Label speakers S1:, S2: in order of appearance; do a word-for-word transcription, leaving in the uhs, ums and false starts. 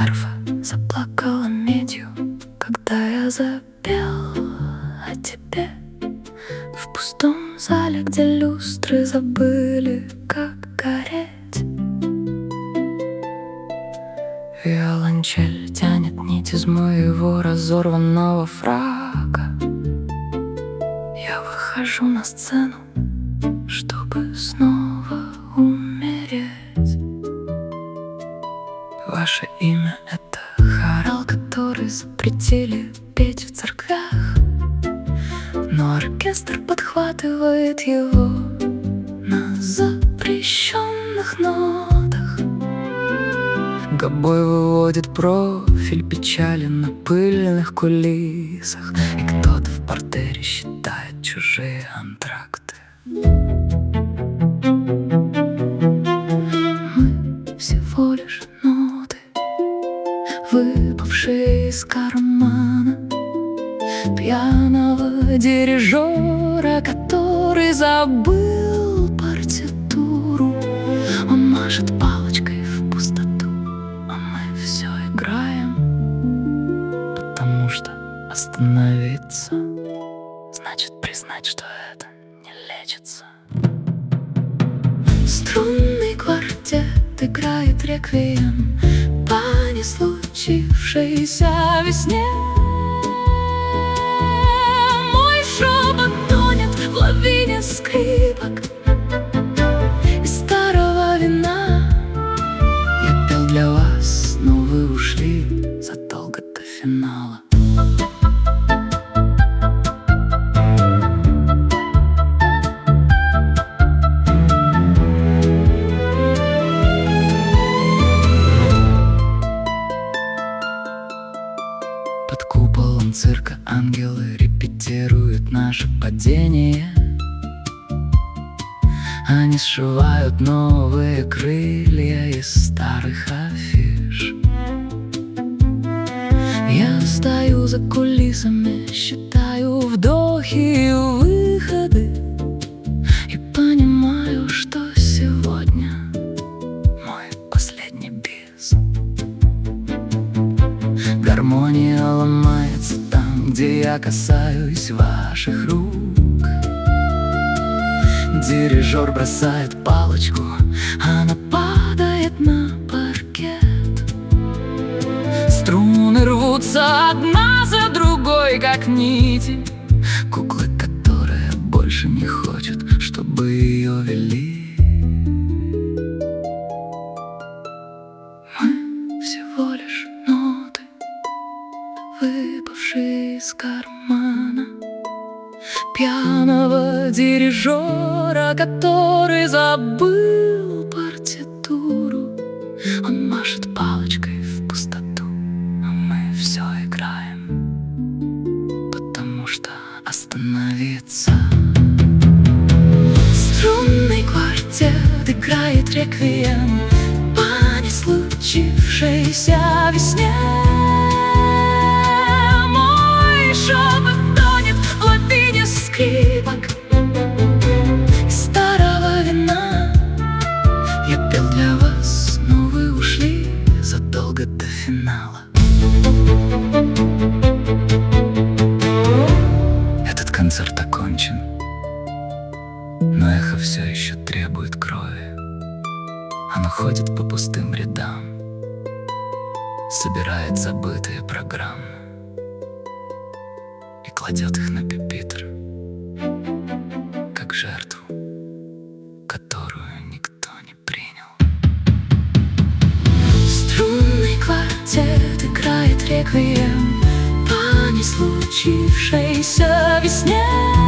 S1: Арфа заплакала медью, когда я запел о тебе. В пустом зале, где люстры забыли, как гореть. Виолончель тянет нить из моего разорванного фрака. Я выхожу на сцену, чтобы снова умереть. Ваше имя — это хорал, который запретили петь в церквях, но оркестр подхватывает его на запрещенных нотах. Гобой выводит профиль печали на пыльных кулисах, и кто-то в партере считает чужие антракты. Мы всего лишь ноты, выпавшие из кармана пьяного дирижера, который забыл партитуру. Он машет палочкой в пустоту, а мы все играем, потому что остановиться значит признать, что это не лечится. Струнный квартет играет реквием по не случившейся весне. Мой шепот тонет в лавине скрипок и старого вина. Я пел для вас, но вы ушли задолго до финала. Под куполом цирка ангелы репетируют наше падение. Они сшивают новые крылья из старых афиш. Я стою за кулисами, считаю вдохи и выходы, и понимаю, что сегодня мой последний бис. Гармония ломается там, где я касаюсь ваших рук. Дирижер бросает палочку, она падает на паркет. Струны рвутся одна за другой, как нити куклы, которая больше не хочет, чтобы ее вели. Мы всего лишь ноты, выпавшие из кармана пьяного дирижера, который забыл партитуру. Он машет палочкой в пустоту, а мы все играем, потому что остановиться. Струнный квартет играет реквием по не случившейся весне. Мой шепот тонет в лавине скрипок и старого вина. Я пел для вас, но вы ушли задолго до финала. Этот концерт окончен, но эхо все еще требует крови. Оно ходит по пустым рядам, собирает забытые программы и кладет их на пюпитр, как жертву, которую никто не принял. Струнный квартет играет реквием по не случившейся весне.